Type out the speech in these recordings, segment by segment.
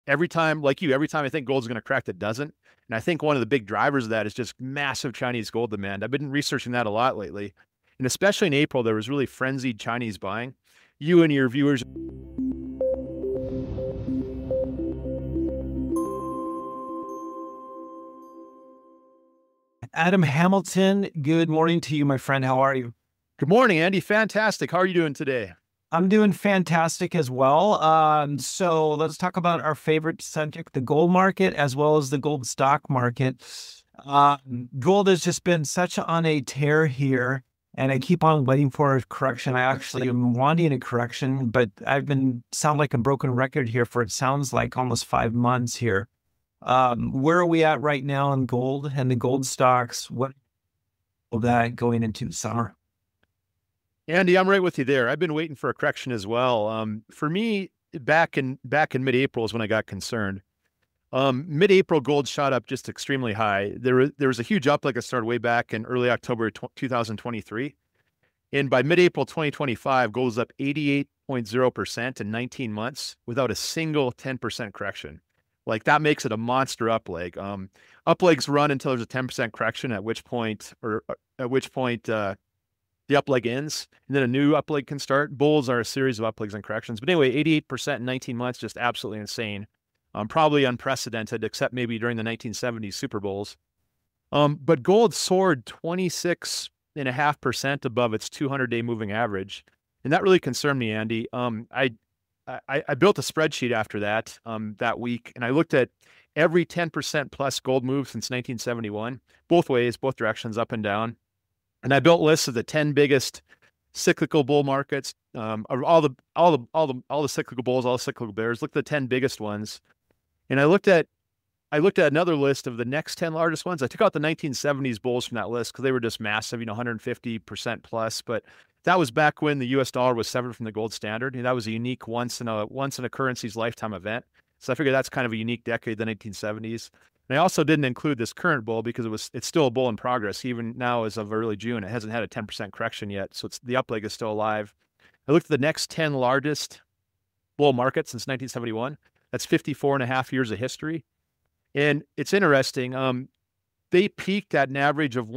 every time, like you, every time I think gold's going to crack, it doesn't. And I think one of the big drivers of that is just massive Chinese gold demand. I've been researching that a lot lately. And especially in April, there was really frenzied Chinese buying. You and your viewers. Adam Hamilton, good morning to you, my friend. How are you? Good morning, Andy. Fantastic. How are you doing today? I'm doing fantastic as well. So let's talk about our favorite subject, the gold market, as well as the gold stock market. Gold has just been such on a tear here, and I keep on waiting for a correction. I actually am wanting a correction, but sound like a broken record here for it sounds like almost 5 months here. Where are we at right now in gold and the gold stocks? What will that going into the summer? Andy, I'm right with you there. I've been waiting for a correction as well. For me, back in mid-April is when I got concerned. Mid-April, gold shot up just extremely high. There was a huge up like it started way back in early October 2023. And by mid-April 2025, gold was up 88.0% in 19 months without a single 10% correction. Like that makes it a monster up leg. Up legs run until there's a 10% correction, at which point the up leg ends, and then a new up leg can start. Bulls are a series of up legs and corrections. But anyway, 88% in 19 months, just absolutely insane. Probably unprecedented, except maybe during the 1970s Super Bowls. But gold soared 26.5% above its 200-day moving average. And that really concerned me, Andy. I built a spreadsheet after that week, and I looked at every 10% plus gold move since 1971, both ways, both directions, up and down. And I built lists of the 10 biggest cyclical bull markets, all the cyclical bulls, all the cyclical bears. Looked at the 10 biggest ones, and I looked at another list of the next 10 largest ones. I took out the 1970s bulls from that list because they were just massive, 150% plus. But that was back when the U.S. dollar was severed from the gold standard, and that was a unique once in a currency's lifetime event. So I figured that's kind of a unique decade, the 1970s. And I also didn't include this current bull because it's still a bull in progress. Even now, as of early June, it hasn't had a 10% correction yet. So the up leg is still alive. I looked at the next 10 largest bull markets since 1971. That's 54 and a half years of history. And it's interesting. They peaked at an average of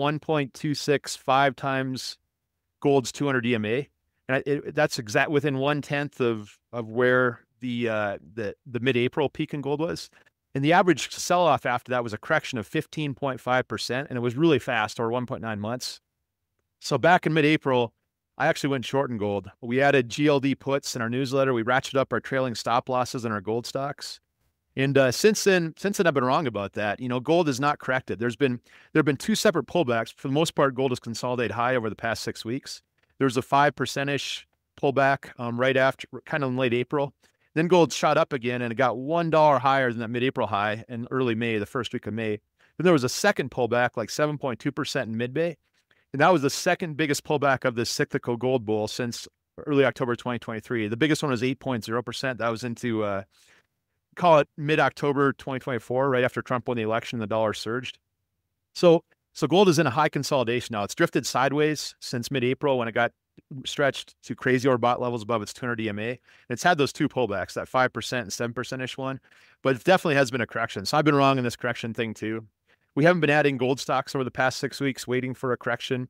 1.265 times gold's 200 EMA. And that's exact within 1/10 of where the mid-April peak in gold was. And the average sell-off after that was a correction of 15.5%, and it was really fast, or 1.9 months. So back in mid-April, I actually went short in gold. We added GLD puts in our newsletter. We ratcheted up our trailing stop losses in our gold stocks. And since then, I've been wrong about that. Gold is not corrected. There have been two separate pullbacks. For the most part, gold has consolidated high over the past 6 weeks. There was a 5% pullback right after, kind of in late April. Then gold shot up again, and it got $1 higher than that mid-April high in early May, the first week of May. Then there was a second pullback, like 7.2% in mid-May. And that was the second biggest pullback of this cyclical gold bull since early October 2023. The biggest one was 8.0%. That was into, call it mid-October 2024, right after Trump won the election, the dollar surged. So gold is in a high consolidation now. It's drifted sideways since mid-April when it got stretched to crazy overbought levels above its 200 EMA. And it's had those two pullbacks, that 5% and 7%-ish one, but it definitely has been a correction. So I've been wrong in this correction thing too. We haven't been adding gold stocks over the past 6 weeks, waiting for a correction.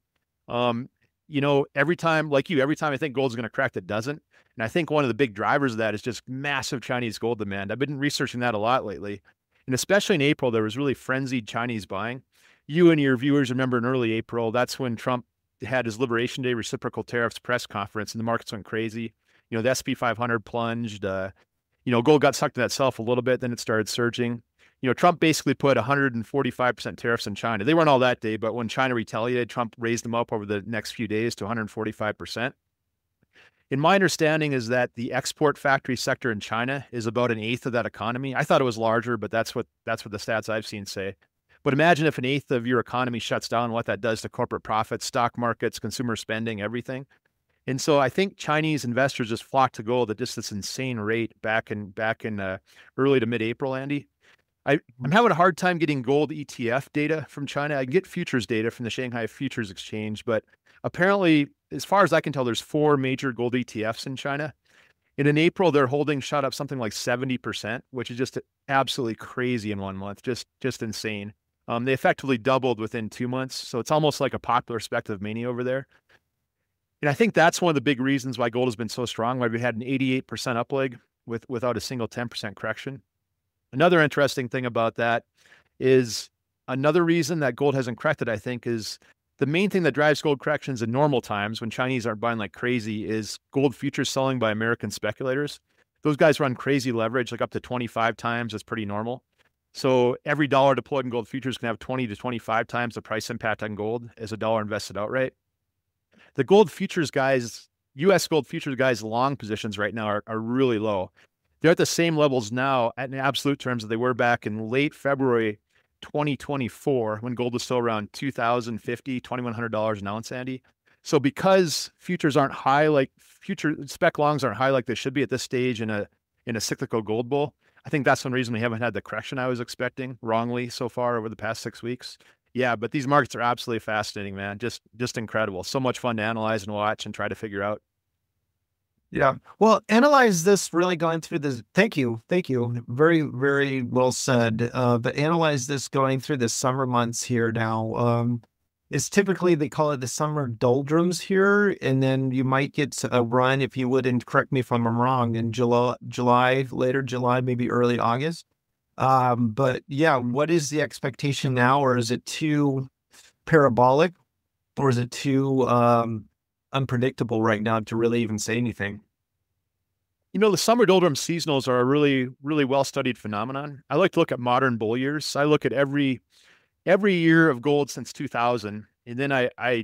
Every time I think gold's going to crack, it doesn't. And I think one of the big drivers of that is just massive Chinese gold demand. I've been researching that a lot lately. And especially in April, there was really frenzied Chinese buying. You and your viewers remember in early April, that's when Trump had his Liberation Day reciprocal tariffs press conference, and the markets went crazy. The SP 500 plunged. Gold got sucked in itself a little bit, then it started surging. Trump basically put 145% tariffs in China. They weren't all that day, but when China retaliated, Trump raised them up over the next few days to 145%. And my understanding is that the export factory sector in China is about an eighth of that economy. I thought it was larger, but that's what the stats I've seen say. But imagine if an eighth of your economy shuts down, what that does to corporate profits, stock markets, consumer spending, everything. And so I think Chinese investors just flocked to gold at just this insane rate back in early to mid-April, Andy. I'm having a hard time getting gold ETF data from China. I can get futures data from the Shanghai Futures Exchange, but apparently, as far as I can tell, there's 4 major gold ETFs in China. And in April, their holdings shot up something like 70%, which is just absolutely crazy in 1 month, just insane. They effectively doubled within 2 months. So it's almost like a popular speculative mania over there. And I think that's one of the big reasons why gold has been so strong, why we had an 88% up leg without a single 10% correction. Another interesting thing about that is another reason that gold hasn't corrected, I think, is the main thing that drives gold corrections in normal times when Chinese aren't buying like crazy is gold futures selling by American speculators. Those guys run crazy leverage, like up to 25 times. That's pretty normal. So every dollar deployed in gold futures can have 20 to 25 times the price impact on gold as a dollar invested outright. The gold futures guys, US gold futures guys, long positions right now are really low. They're at the same levels now in absolute terms that they were back in late February 2024 when gold was still around $2,050, $2,100 an ounce, Andy. So because futures aren't high, like future spec longs aren't high like they should be at this stage in a cyclical gold bull, I think that's one reason we haven't had the correction I was expecting wrongly so far over the past 6 weeks. Yeah, but these markets are absolutely fascinating, man. Just incredible. So much fun to analyze and watch and try to figure out. Yeah. Well, analyze this really going through this. Thank you. Thank you. Very, very well said. But analyze this going through the summer months here now. It's typically, they call it the summer doldrums here. And then you might get a run, if you would, and correct me if I'm wrong, in July, later July, maybe early August. But yeah, what is the expectation now? Or is it too parabolic? Or is it too unpredictable right now to really even say anything? You know, the summer doldrum seasonals are a really, really well-studied phenomenon. I like to look at modern bull years. I look at every year of gold since 2000, and then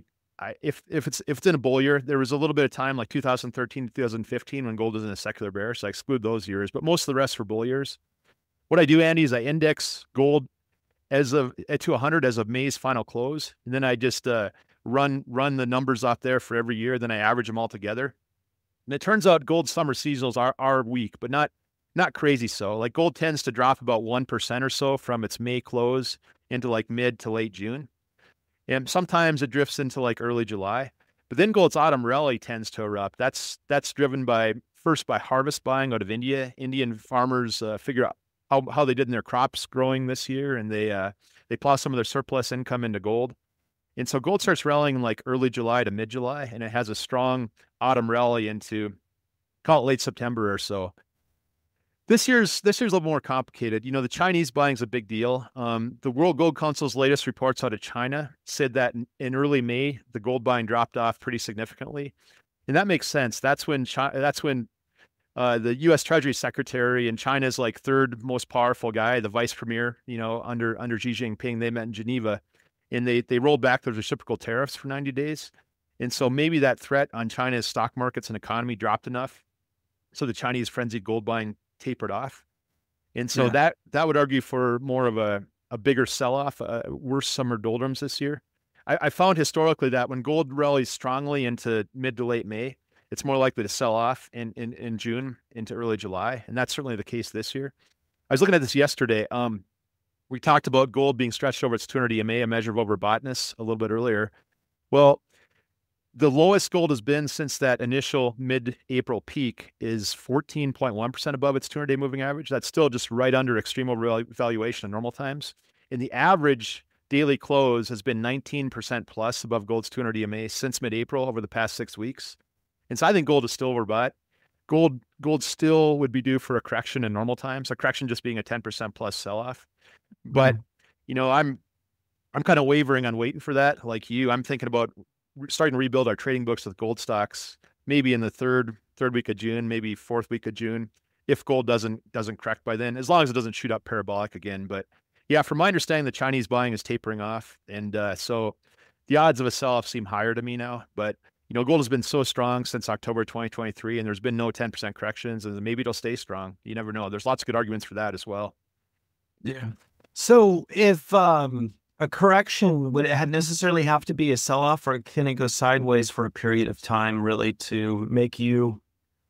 if it's in a bull year, there was a little bit of time like 2013 to 2015 when gold was in a secular bear, so I exclude those years. But most of the rest were bull years. What I do, Andy, is I index gold to 100 as of May's final close, and then I just run the numbers off there for every year. Then I average them all together. And it turns out gold summer seasonals are weak, but not crazy so. Like gold tends to drop about 1% or so from its May close into like mid to late June. And sometimes it drifts into like early July. But then gold's autumn rally tends to erupt. That's driven by harvest buying out of India. Indian farmers figure out how they did in their crops growing this year, and they plow some of their surplus income into gold. And so gold starts rallying in like early July to mid-July, and it has a strong autumn rally into, call it late September or so. This year's a little more complicated. You know, the Chinese buying is a big deal. The World Gold Council's latest reports out of China said that in early May, the gold buying dropped off pretty significantly. And that makes sense. That's when the U.S. Treasury Secretary and China's like third most powerful guy, the vice premier, you know, under Xi Jinping, they met in Geneva. And they rolled back those reciprocal tariffs for 90 days. And so maybe that threat on China's stock markets and economy dropped enough so the Chinese frenzied gold buying tapered off. And so that would argue for more of a bigger sell-off, worse summer doldrums this year. I found historically that when gold rallies strongly into mid to late May, it's more likely to sell off in June into early July. And that's certainly the case this year. I was looking at this yesterday. We talked about gold being stretched over its 200 EMA, a measure of overboughtness, a little bit earlier. Well, the lowest gold has been since that initial mid-April peak is 14.1% above its 200-day moving average. That's still just right under extreme overvaluation in normal times. And the average daily close has been 19% plus above gold's 200 EMA since mid-April over the past 6 weeks. And so I think gold is still overbought. Gold still would be due for a correction in normal times, a correction just being a 10% plus sell-off. But, you know, I'm kind of wavering on waiting for that. Like you, I'm thinking about starting to rebuild our trading books with gold stocks, maybe in the third week of June, maybe fourth week of June, if gold doesn't correct by then, as long as it doesn't shoot up parabolic again. But yeah, from my understanding, the Chinese buying is tapering off. And so the odds of a sell-off seem higher to me now. But, you know, gold has been so strong since October 2023, and there's been no 10% corrections, and maybe it'll stay strong. You never know. There's lots of good arguments for that as well. Yeah. So if a correction, would it necessarily have to be a sell-off, or can it go sideways for a period of time really to make you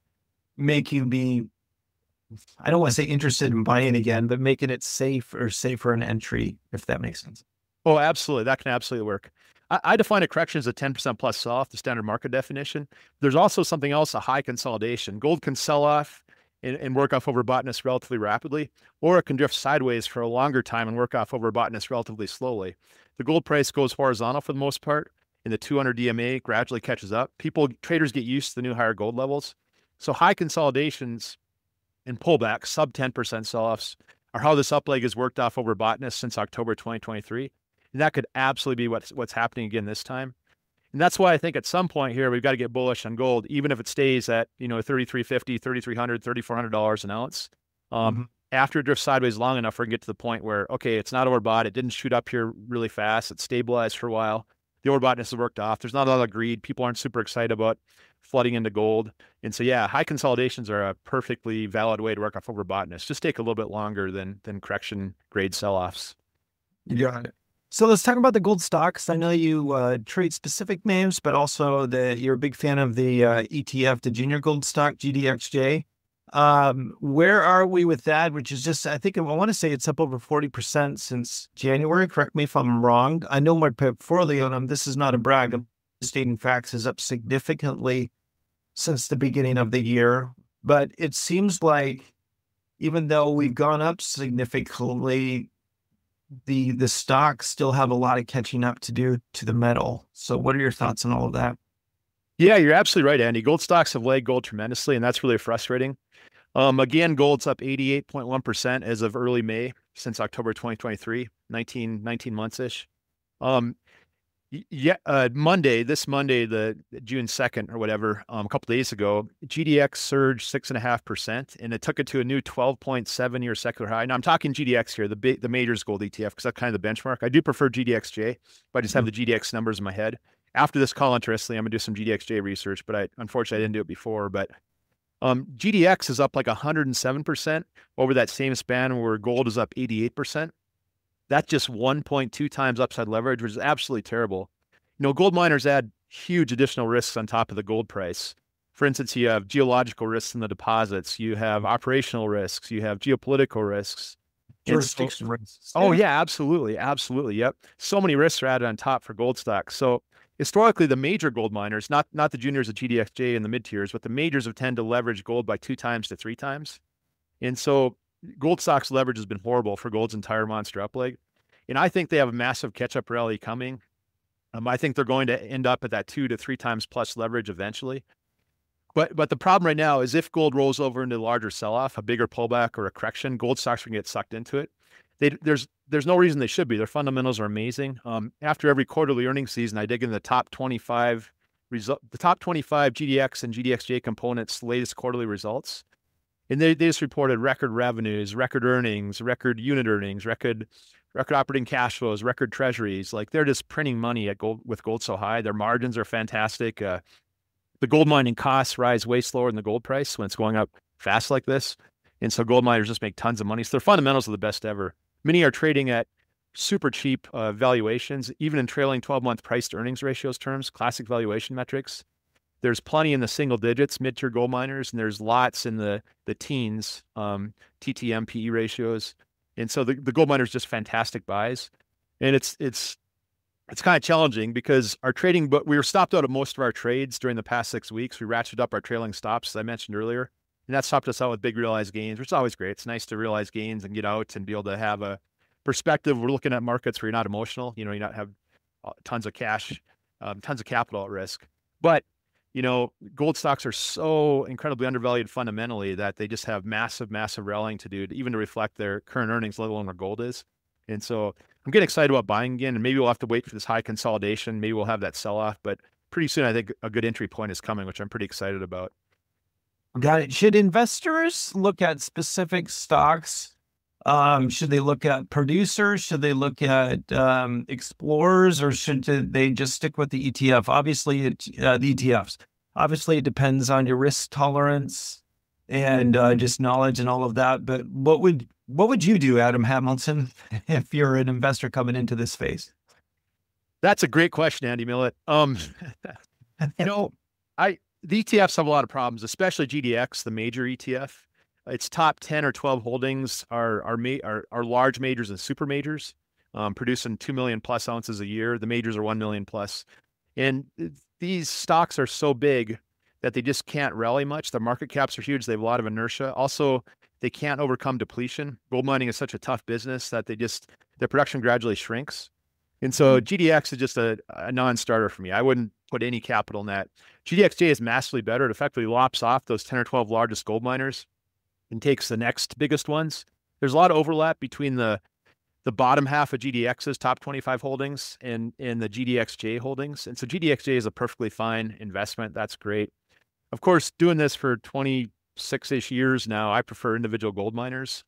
be, I don't want to say interested in buying again, but making it safer an entry, if that makes sense? Oh, absolutely. That can absolutely work. I define a correction as a 10% plus sell-off, the standard market definition. There's also something else, a high consolidation. Gold can sell off and work off overboughtness relatively rapidly, or it can drift sideways for a longer time and work off overboughtness relatively slowly. The gold price goes horizontal for the most part, and the 200 DMA gradually catches up. Traders get used to the new higher gold levels. So high consolidations and pullbacks, sub 10% sell-offs, are how this up leg has worked off overboughtness since October 2023. And that could absolutely be what's happening again this time. And that's why I think at some point here, we've got to get bullish on gold, even if it stays at, $3,350, $3,300, $3,400 an ounce. After it drifts sideways long enough, we can get to the point where, okay, it's not overbought. It didn't shoot up here really fast. It stabilized for a while. The overboughtness has worked off. There's not a lot of greed. People aren't super excited about flooding into gold. And so, yeah, high consolidations are a perfectly valid way to work off overboughtness. Just take a little bit longer than correction grade sell-offs. Yeah. So let's talk about the gold stocks. I know you trade specific names, but also you're a big fan of the ETF, the junior gold stock, GDXJ. Where are we with that? Which is just, I want to say it's up over 40% since January. Correct me if I'm wrong. I know my portfolio on them. This is not a brag. I'm stating facts, is up significantly since the beginning of the year. But it seems like even though we've gone up significantly, the stocks still have a lot of catching up to do to the metal. So what are your thoughts on all of that? Yeah, you're absolutely right, Andy. Gold stocks have lagged gold tremendously, and that's really frustrating. Again, gold's up 88.1% as of early May since October 2023, 19 months-ish. This Monday, the June 2nd or whatever, a couple days ago, GDX surged 6.5%, and it took it to a new 12.7-year secular high. Now I'm talking GDX here, the majors gold ETF, because that's kind of the benchmark. I do prefer GDXJ, but I just have the GDX numbers in my head. After this call, interestingly, I'm gonna do some GDXJ research, but unfortunately I didn't do it before. But GDX is up like 107% over that same span where gold is up 88%. That's just 1.2 times upside leverage, which is absolutely terrible. Gold miners add huge additional risks on top of the gold price. For instance, you have geological risks in the deposits, you have operational risks, you have geopolitical risks. Jurisdiction risks. Oh, yeah, absolutely. Absolutely. Yep. So many risks are added on top for gold stocks. So historically, the major gold miners, not the juniors of GDXJ and the mid tiers, but the majors have tended to leverage gold by 2 times to 3 times. And so gold stocks leverage has been horrible for gold's entire monster up leg. And I think they have a massive catch-up rally coming. I think they're going to end up at that 2 to 3 times plus leverage eventually. But the problem right now is if gold rolls over into a larger sell-off, a bigger pullback or a correction, gold stocks can get sucked into it. There's no reason they should be. Their fundamentals are amazing. After every quarterly earnings season, I dig into the top 25 GDX and GDXJ components' latest quarterly results. And they just reported record revenues, record earnings, record unit earnings, record operating cash flows, record treasuries. Like they're just printing money with gold so high. Their margins are fantastic. The gold mining costs rise way slower than the gold price when it's going up fast like this. And so gold miners just make tons of money. So their fundamentals are the best ever. Many are trading at super cheap valuations, even in trailing 12-month price to earnings ratios terms, classic valuation metrics. There's plenty in the single digits, mid-tier gold miners, and there's lots in the teens, TTM PE ratios. And so the gold miners just fantastic buys. And it's kind of challenging because but we were stopped out of most of our trades during the past 6 weeks. We ratcheted up our trailing stops, as I mentioned earlier, and that stopped us out with big realized gains, which is always great. It's nice to realize gains and get out and be able to have a perspective. We're looking at markets where you're not emotional, you not have tons of cash, tons of capital at risk. But gold stocks are so incredibly undervalued fundamentally that they just have massive rallying to do, even to reflect their current earnings, let alone where gold is. And so I'm getting excited about buying again, and maybe we'll have to wait for this high consolidation. Maybe we'll have that sell-off, but pretty soon I think a good entry point is coming, which I'm pretty excited about. Got it. Should investors look at specific stocks? Should they look at producers? Should they look at explorers, or should they just stick with the ETF? Obviously, the ETFs. Obviously, it depends on your risk tolerance and just knowledge and all of that. But what would you do, Adam Hamilton, if you're an investor coming into this phase? That's a great question, Andy Millett. The ETFs have a lot of problems, especially GDX, the major ETF. Its top 10 or 12 holdings are large majors and super majors. producing 2 million plus ounces a year. The majors are 1 million plus. And these stocks are so big that they just can't rally much. Their market caps are huge. They have a lot of inertia. Also, they can't overcome depletion. Gold mining is such a tough business that their production gradually shrinks. And so GDX is just a non-starter for me. I wouldn't put any capital in that. GDXJ is massively better. It effectively lops off those 10 or 12 largest gold miners and takes the next biggest ones. There's a lot of overlap between the bottom half of GDX's top 25 holdings and the GDXJ holdings. And so GDXJ is a perfectly fine investment. That's great. Of course, doing this for 26-ish years now, I prefer individual gold miners.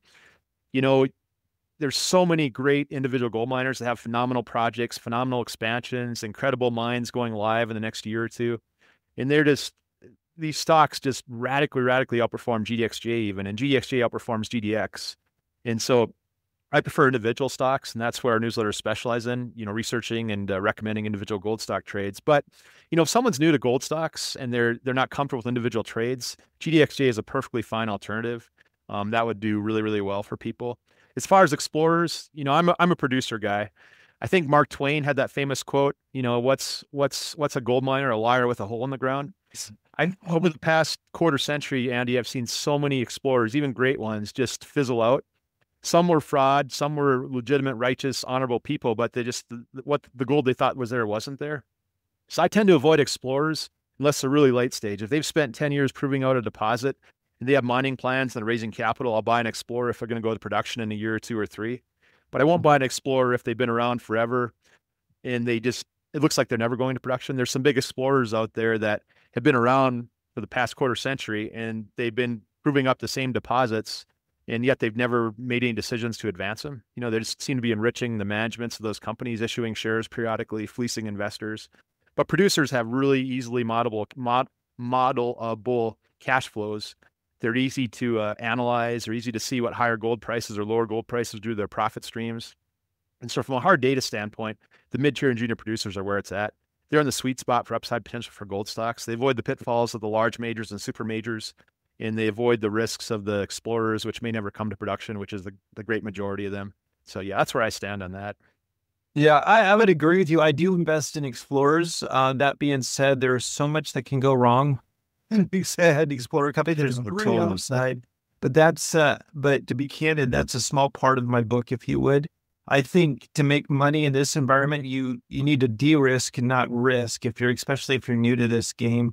There's so many great individual gold miners that have phenomenal projects, phenomenal expansions, incredible mines going live in the next year or two. And these stocks just radically outperform GDXJ even, and GDXJ outperforms GDX. And so I prefer individual stocks, and that's where our newsletters specialize in, researching and recommending individual gold stock trades. But, if someone's new to gold stocks and they're not comfortable with individual trades, GDXJ is a perfectly fine alternative. That would do really, really well for people. As far as explorers, I'm a producer guy. I think Mark Twain had that famous quote, what's a gold miner? A liar with a hole in the ground. Over the past quarter century, Andy, I've seen so many explorers, even great ones, just fizzle out. Some were fraud, some were legitimate, righteous, honorable people, but what the gold they thought was there wasn't there. So I tend to avoid explorers unless they're really late stage. If they've spent 10 years proving out a deposit and they have mining plans and raising capital, I'll buy an explorer if they're going to go to production in a year or 2 or 3. But I won't buy an explorer if they've been around forever and it looks like they're never going to production. There's some big explorers out there that have been around for the past quarter century and they've been proving up the same deposits, and yet they've never made any decisions to advance them. They just seem to be enriching the managements of those companies, issuing shares periodically, fleecing investors. But producers have really easily modelable cash flows. They're easy to analyze. They're easy to see what higher gold prices or lower gold prices do to their profit streams. And so from a hard data standpoint, the mid-tier and junior producers are where it's at. They're in the sweet spot for upside potential for gold stocks. They avoid the pitfalls of the large majors and super majors, and they avoid the risks of the explorers, which may never come to production, which is the great majority of them. So yeah, that's where I stand on that. Yeah, I would agree with you. I do invest in explorers. That being said, there's so much that can go wrong. You said explorer company, there's a real upside. But but to be candid, that's a small part of my book, if you would. I think to make money in this environment, you need to de-risk and not risk. Especially if you're new to this game,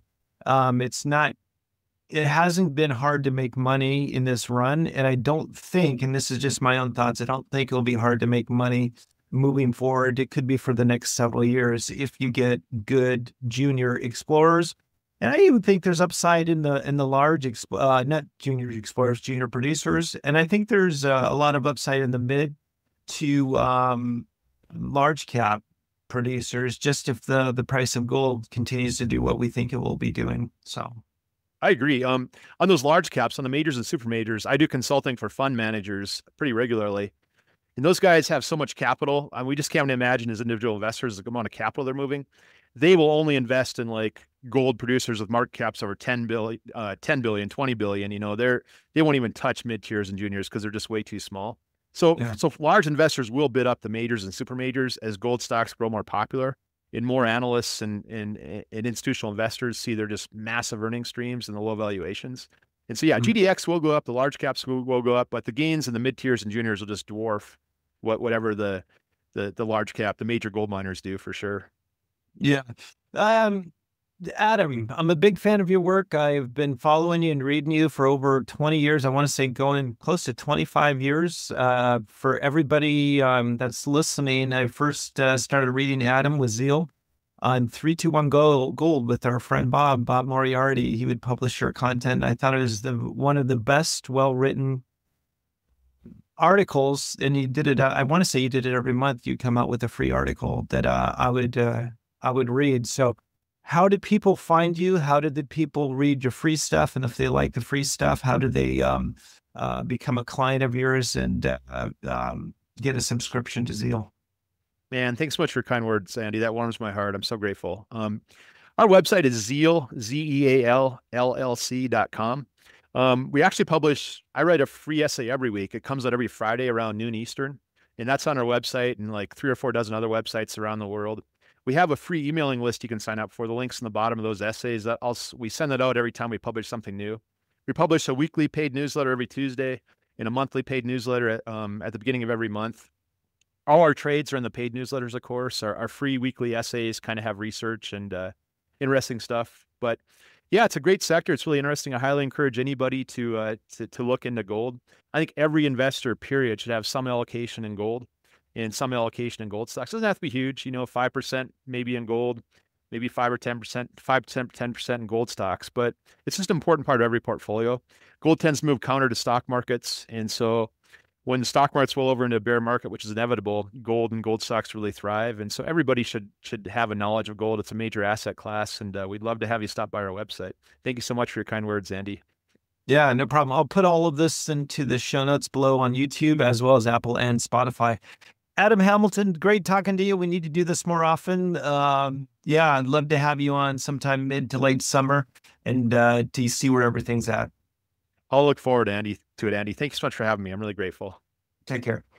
it hasn't been hard to make money in this run. And I don't think, and this is just my own thoughts, I don't think it'll be hard to make money moving forward. It could be for the next several years if you get good junior explorers. And I even think there's upside in the large, not junior explorers, junior producers. And I think there's a lot of upside in the mid to large cap producers, just if the price of gold continues to do what we think it will be doing. So I agree. On those large caps, on the majors and super majors, I do consulting for fund managers pretty regularly. And those guys have so much capital. We just can't imagine as individual investors the amount of capital they're moving. They will only invest in like gold producers with market caps over 10 billion, 20 billion. They won't even touch mid tiers and juniors because they're just way too small. So large investors will bid up the majors and super majors as gold stocks grow more popular, and more analysts and institutional investors see their just massive earning streams and the low valuations. And so, yeah, GDX will go up, the large caps will go up, but the gains in the mid tiers and juniors will just dwarf whatever the large cap, the major gold miners do for sure. Yeah. Adam, I'm a big fan of your work. I've been following you and reading you for over 20 years. I want to say going close to 25 years. For everybody that's listening, I first started reading Adam with Zeal on 321 Gold with our friend Bob Moriarty. He would publish your content. I thought it was one of the best, well-written articles, and he did it. I want to say you did it every month. You come out with a free article that I would read. So how did people find you? How did the people read your free stuff? And if they like the free stuff, how do they become a client of yours and get a subscription to Zeal? Man, thanks so much for your kind words, Andy. That warms my heart. I'm so grateful. Our website is Zeal, ZEAL, LLC.com. We actually I write a free essay every week. It comes out every Friday around noon Eastern. And that's on our website and like 3 or 4 dozen other websites around the world. We have a free emailing list you can sign up for. The link's in the bottom of those essays. We send that out every time we publish something new. We publish a weekly paid newsletter every Tuesday and a monthly paid newsletter at the beginning of every month. All our trades are in the paid newsletters, of course. Our free weekly essays kind of have research and interesting stuff. But yeah, it's a great sector. It's really interesting. I highly encourage anybody to look into gold. I think every investor, period, should have some allocation in gold and some allocation in gold stocks. It doesn't have to be huge, 5% maybe in gold, maybe 5 or 10%, 5%, 10% in gold stocks. But it's just an important part of every portfolio. Gold tends to move counter to stock markets. And so when the stock markets roll over into a bear market, which is inevitable, gold and gold stocks really thrive. And so everybody should have a knowledge of gold. It's a major asset class, and we'd love to have you stop by our website. Thank you so much for your kind words, Andy. Yeah, no problem. I'll put all of this into the show notes below on YouTube as well as Apple and Spotify. Adam Hamilton, great talking to you. We need to do this more often. Yeah, I'd love to have you on sometime mid to late summer and to see where everything's at. I'll look forward, to it, Andy. Thank you so much for having me. I'm really grateful. Take care.